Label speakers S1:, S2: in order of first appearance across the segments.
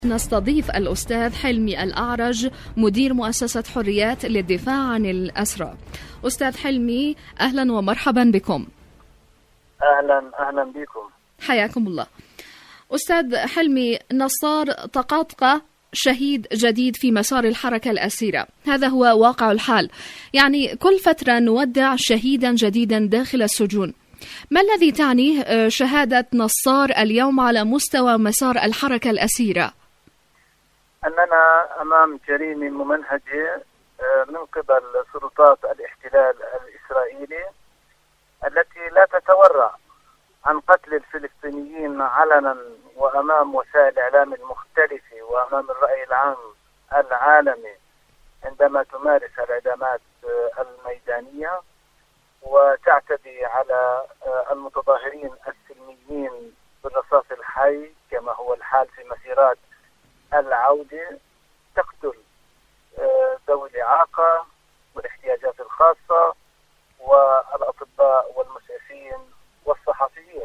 S1: نستضيف الأستاذ حلمي الأعرج مدير مؤسسة حريات للدفاع عن الأسرى. أستاذ حلمي، أهلا ومرحبا بكم.
S2: أهلا بكم،
S1: حياكم الله. أستاذ حلمي، نصار طقاطقة شهيد جديد في مسار الحركة الأسيرة، هذا هو واقع الحال، يعني كل فترة نودع شهيدا جديدا داخل السجون. ما الذي تعنيه شهادة نصار اليوم على مستوى مسار الحركة الأسيرة؟
S2: أننا أمام جريمة ممنهجة من قبل سلطات الاحتلال الإسرائيلي التي لا تتورع عن قتل الفلسطينيين علنا وأمام وسائل الإعلام المختلفة وأمام الرأي العام العالمي عندما تمارس الإعدامات الميدانية وتعتدي على المتظاهرين السلميين بالرصاص الحي كما هو الحال في مسيرات العودة، تقتل ذوي الإعاقة والاحتياجات الخاصة والأطباء والمسعفين والصحفيين.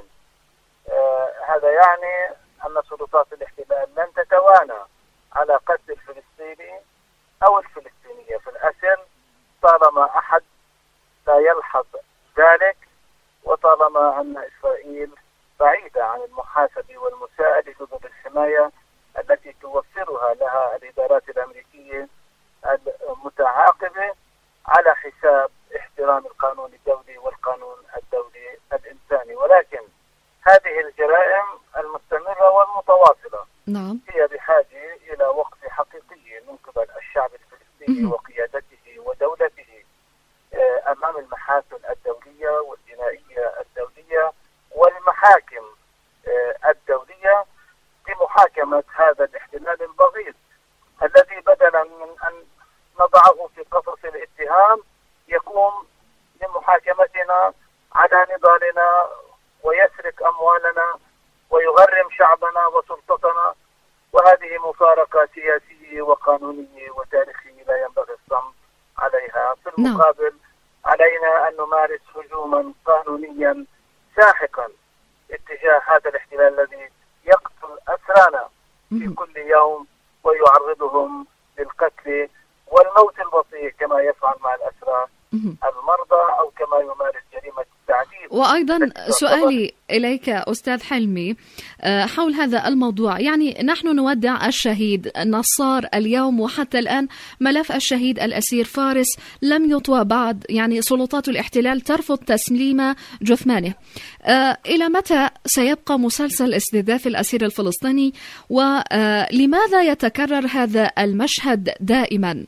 S2: هذا يعني أن سلطات الاحتلال لن تتوانى على قتل الفلسطيني أو الفلسطينية في الأسر طالما أحد لا يلحظ ذلك، وطالما أن إسرائيل بعيدة عن المحاسبة والمساءلة ضد الحماية التي توفرها لها الإدارات الأمريكية المتعاقبة على حساب احترام القانون الدولي والقانون الدولي الإنساني. ولكن هذه الجرائم المستمرة والمتواصلة هي بحاجة إلى وقفة حقيقية من قبل الشعب الفلسطيني وقيادته ودولته أمام المحاكم الدولية والجنائية الدولية والمحاكم الدولية لمحاكمة هذا الاحتلال البغيض الذي بدلا من أن نضعه في قفص الاتهام يقوم لمحاكمتنا على نضالنا ويسرق أموالنا ويغرم شعبنا وسلطتنا، وهذه مفارقة سياسية وقانونية وتاريخية لا ينبغي الصمت عليها. في المقابل علينا أن نمارس هجوما قانونيا ساحقا اتجاه هذا الاحتلال الذي يقتل أسرانا في كل يوم ويعرضهم للقتل والموت البطيء كما يفعل مع الأسرى المرضى أو كما يمارس جريمة التعذيب.
S1: وأيضا سؤالي إليك أستاذ حلمي حول هذا الموضوع، يعني نحن نودع الشهيد نصار اليوم، وحتى الآن ملف الشهيد الأسير فارس لم يطوى بعد، يعني سلطات الاحتلال ترفض تسليم جثمانه. إلى متى سيبقى مسلسل استهداف الأسير الفلسطيني، ولماذا يتكرر هذا المشهد دائما؟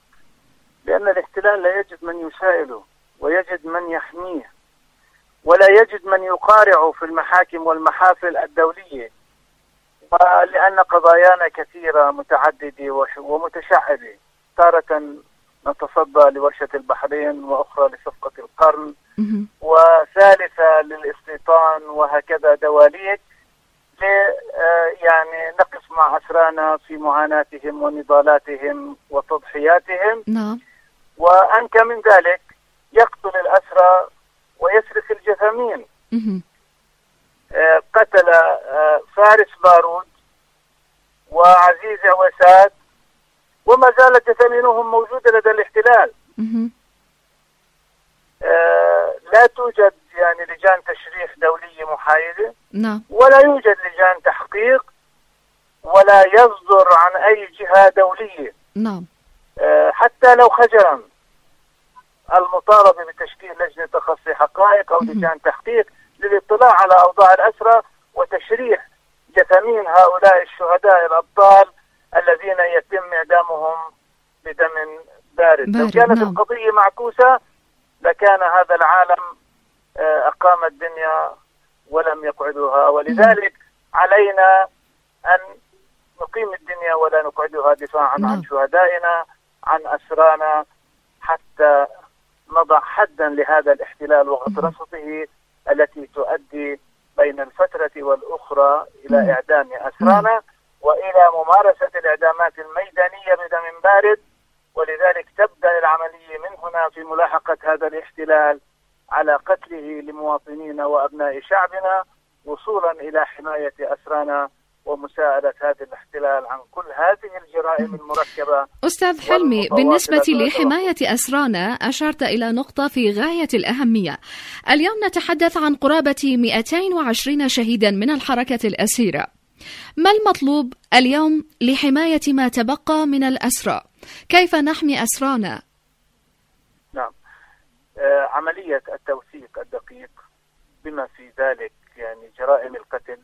S2: لأن الاحتلال لا يجد من يسائله ويجد من يحميه ولا يجد من يقارعه في المحاكم والمحافل الدولية، ولأن قضايانا كثيرة متعددة ومتشعبة، تارة نتصدى لورشة البحرين وأخرى لصفقة القرن وثالثة للاستيطان، وهكذا دواليك يعني نقف مع أسرانا في معاناتهم ونضالاتهم وتضحياتهم. وأنك من ذلك يقتل الأسرى ويسرق الجثامين. قتل فارس بارود وعزيز عوساد وما زالت جثامينهم موجودة لدى الاحتلال. لا توجد يعني لجان تشريح دولية محايدة، ولا يوجد لجان تحقيق، ولا يصدر عن أي جهة دولية حتى لو خجلا المطالبة بتشكيل لجنة تخصي حقائق أو لجان تحقيق للاطلاع على أوضاع الأسرى وتشريح جثامين هؤلاء الشهداء الأبطال الذين يتم إعدامهم بدم بارد. لو كانت القضية معكوسة لكان هذا العالم أقام الدنيا ولم يقعدها، ولذلك علينا أن نقيم الدنيا ولا نقعدها دفاعا عن شهدائنا عن أسرانا حتى نضع حدا لهذا الاحتلال وغطرسته التي تؤدي بين الفترة والأخرى إلى إعدام أسرانا وإلى ممارسة الإعدامات الميدانية بدم بارد. ولذلك تبدأ العملية من هنا في ملاحقة هذا الاحتلال على قتله لمواطنين وأبناء شعبنا وصولا إلى حماية أسرانا ومساعدة هذا الاحتلال عن كل هذه الجرائم المركبة.
S1: أستاذ حلمي، بالنسبة لحماية أسرانا أشرت إلى نقطة في غاية الأهمية. اليوم نتحدث عن قرابة 220 شهيدا من الحركة الأسيرة. ما المطلوب اليوم لحماية ما تبقى من الأسرى؟ كيف نحمي أسرانا؟
S2: نعم، عملية التوثيق الدقيق بما في ذلك يعني جرائم القتل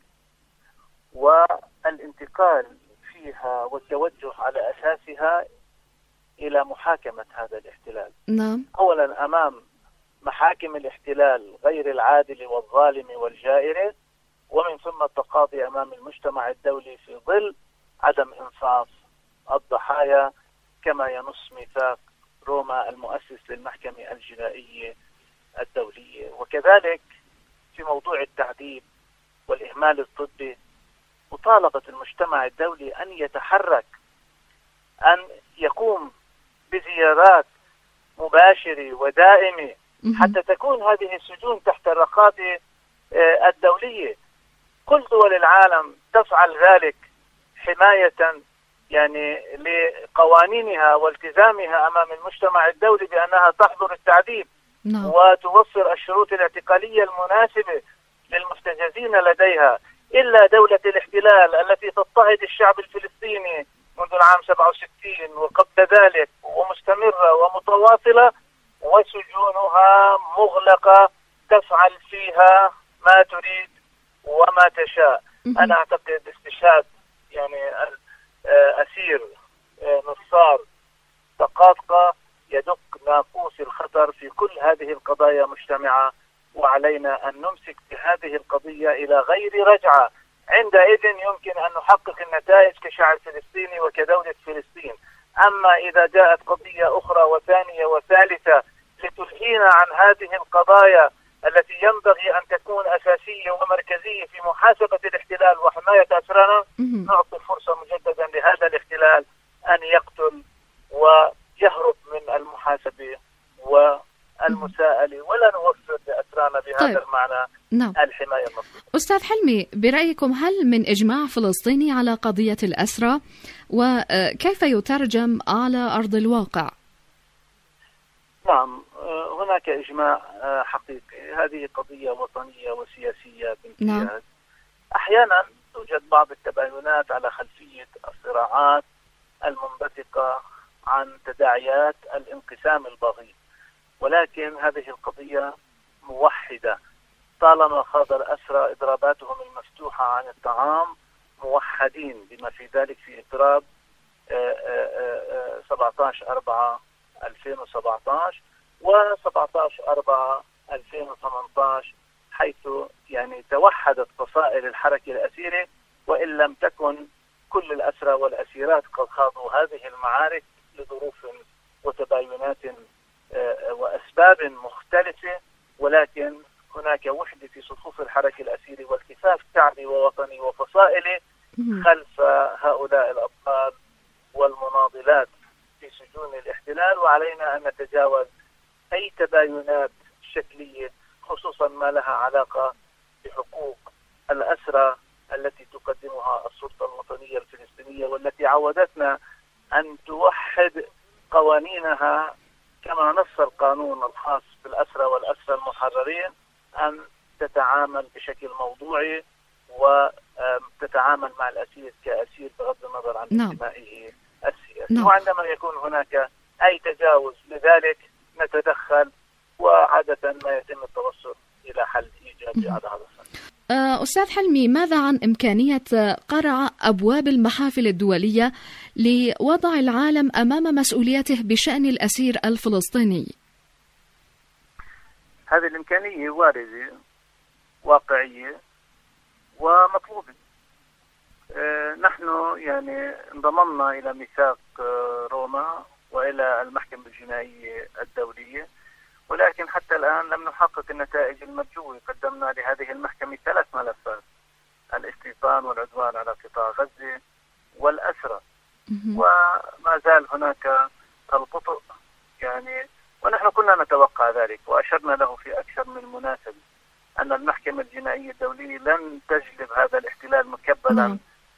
S2: والانتقال فيها والتوجه على أساسها إلى محاكمة هذا الاحتلال.
S1: نعم.
S2: أولا أمام محاكم الاحتلال غير العادل والظالم والجائر، ومن ثم التقاضي أمام المجتمع الدولي في ظل عدم إنصاف الضحايا كما ينص ميثاق روما المؤسس للمحكمة الجنائية الدولية. وكذلك في موضوع التعذيب والإهمال الطبي مطالبة المجتمع الدولي أن يتحرك، أن يقوم بزيارات مباشرة ودائمة حتى تكون هذه السجون تحت الرقابة الدولية. كل دول العالم تفعل ذلك حماية يعني لقوانينها والتزامها أمام المجتمع الدولي بأنها تحظر التعذيب وتوفر الشروط الاعتقالية المناسبة للمحتجزين لديها، إلا دولة الاحتلال التي تضطهد الشعب الفلسطيني منذ العام 67 وقبل ذلك ومستمرة ومتواصلة، وسجونها مغلقة تفعل فيها ما تريد وما تشاء. أنا أعتقد استشهاد يعني أسير نصار دقاقة يدق ناقوس الخطر في كل هذه القضايا مجتمعة، وعلينا أن نمسك بهذه القضية إلى غير رجعة. عندئذ يمكن أن نحقق النتائج كشعب فلسطيني وكدولة فلسطين. أما إذا جاءت قضية أخرى وثانية وثالثة لتلهينا عن هذه القضايا التي ينبغي أن تكون أساسية ومركزية في محاسبة الاحتلال وحماية أسرانا، نعطي فرصة مجددا لهذا الاحتلال أن يقتل ويهرب من المحاسبة والمساءلة، ولا نوفر لأسرانا بهذا المعنى الحماية المطلوبة.
S1: أستاذ حلمي، برأيكم هل من إجماع فلسطيني على قضية الأسرى، وكيف يترجم على أرض الواقع؟
S2: نعم، هناك إجماع حقيقي. هذه قضية وطنية وسياسية بامتياز. أحيانا توجد بعض التباينات على خلفية الصراعات المنبثقة عن تداعيات الانقسام البغيض، ولكن هذه القضية موحدة. طالما خاض الأسرى إضراباتهم المفتوحة عن الطعام موحدين، بما في ذلك في إضراب 17/4/2017 و17/4/2018، حيث يعني توحدت فصائل الحركة الأسيرة، وإن لم تكن كل الأسرى والأسيرات قد خاضوا هذه المعارك لظروف وتباينات وأسباب مختلفة، ولكن هناك وحدة في صفوف الحركة الأسيرة والكفاف شعبي ووطني وفصائلي خلف هؤلاء الأبطال والمناضلات في سجون الاحتلال. وعلينا أن نتجاوز أي تباينات شكلية، خصوصا ما لها علاقة بحقوق الأسرى التي تقدمها السلطة الوطنية الفلسطينية، والتي عودتنا أن توحد قوانينها كما نص القانون الخاص بالأسرى والأسرى المحررين، أن تتعامل بشكل موضوعي وتتعامل مع الأسير كأسير بغض النظر عن انتمائه السياسي. وعندما يكون هناك أي تجاوز لذلك نتدخل، وعادة ما يتم التوصل إلى حل إيجابي على هذا الصعيد.
S1: أستاذ حلمي، ماذا عن إمكانية قرع أبواب المحافل الدولية لوضع العالم أمام مسؤوليته بشأن الأسير الفلسطيني؟
S2: هذه الإمكانية واردة واقعية ومطلوبة. نحن يعني انضممنا إلى ميثاق روما وإلى المحكمة الجنائية الدولية، ولكن حتى الآن لم نحقق النتائج المرجوة. قدمنا لهذه المحكمة 3 ملفات: الاستيطان والعدوان على قطاع غزة والأسرى، وما زال هناك البطء يعني، ونحن كنا نتوقع ذلك وأشرنا له في أكثر من مناسبة أن المحكمة الجنائية الدولية لن تجلب هذا الاحتلال مكبلا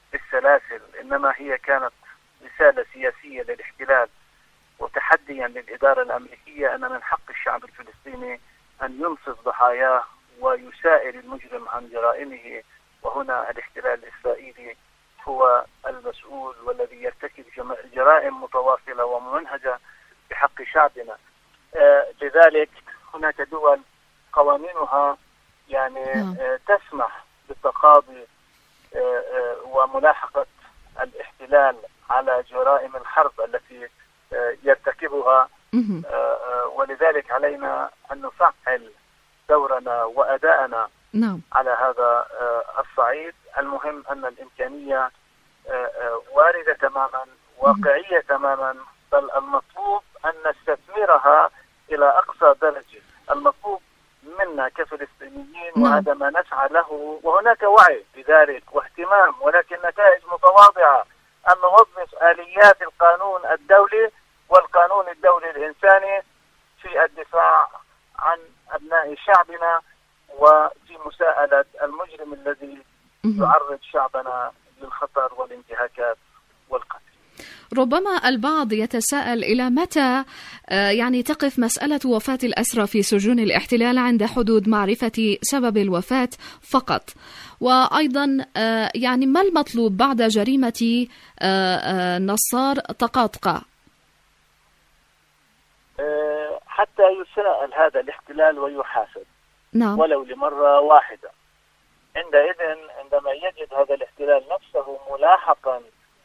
S2: بالسلاسل، إنما هي كانت رسالة سياسية للاحتلال وتحديا للإدارة الأمريكية أن من حق الشعب الفلسطيني أن ينصف ضحاياه ويسائل المجرم عن جرائمه. وهنا الاحتلال الإسرائيلي هو المسؤول والذي يرتكب جرائم متواصلة وممنهجة بحق شعبنا. لذلك هناك دول قوانينها يعني تسمح بالتقاضي وملاحقة الاحتلال على جرائم الحرب التي يرتكبها، ولذلك علينا أن نفعل دورنا وأداءنا على هذا الصعيد. المهم أن الإمكانية واردة تماما، واقعية تماما، بل المطلوب أن نستثمرها إلى أقصى درجة. المطلوب منا كفلسطينيين وهذا ما نسعى له، وهناك وعي بذلك واهتمام، ولكن نتائج متواضعة أن نوظف آليات القانون الدولي والقانون الدولي الإنساني في الدفاع عن أبناء شعبنا وفي مساءلة المجرم الذي يعرض شعبنا للخطر والانتهاكات والقتل.
S1: ربما البعض يتساءل إلى متى يعني تقف مسألة وفاة الأسرى في سجون الاحتلال عند حدود معرفة سبب الوفاة فقط، وأيضا يعني ما المطلوب بعد جريمة نصار طقاطقة؟
S2: حتى يساءل هذا الاحتلال ويحاسب ولو لمرة واحدة. عندما يجد هذا الاحتلال نفسه ملاحقا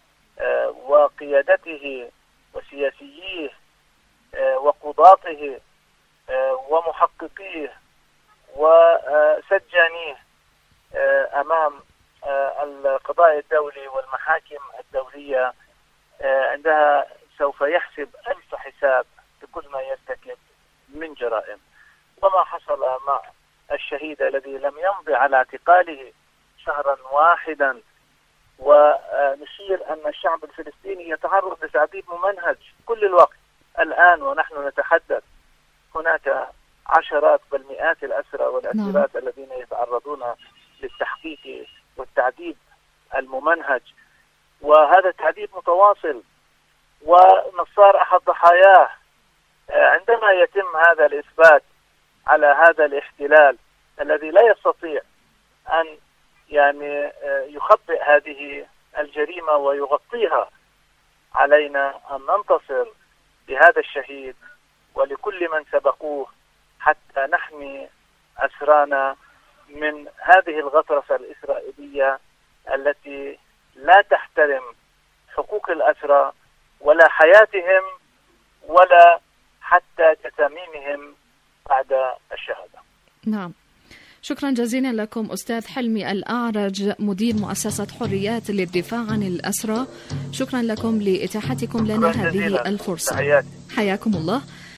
S2: وقيادته وسياسييه وقضاته ومحققيه وسجانيه أمام القضاء الدولي والمحاكم الدولية، عندها سوف يحسب ألف حساب بكل ما يرتكب من جرائم. وما حصل مع الشهيد الذي لم يمضي على اعتقاله شهرا واحدا، ونشير أن الشعب الفلسطيني يتعرض لتعذيب ممنهج كل الوقت. الآن ونحن نتحدث هناك عشرات بل مئات الأسرى والأسيرات الذين يتعرضون للتحقيق والتعذيب الممنهج، وهذا التعذيب متواصل، ونصار أحد ضحاياه. عندما يتم هذا الإثبات على هذا الاحتلال الذي لا يستطيع أن يعني يخبئ هذه الجريمة ويغطيها، علينا أن ننتصر لهذا الشهيد ولكل من سبقوه حتى نحمي أسرانا من هذه الغطرسة الإسرائيلية التي لا تحترم حقوق الأسرى ولا حياتهم ولا حتى تتميمهم بعد الشهادة.
S1: نعم، شكرا جزيلا لكم أستاذ حلمي الأعرج، مدير مؤسسة حريات للدفاع عن الأسرى. شكرا لكم لإتاحتكم لنا هذه الفرصة. حياكم الله.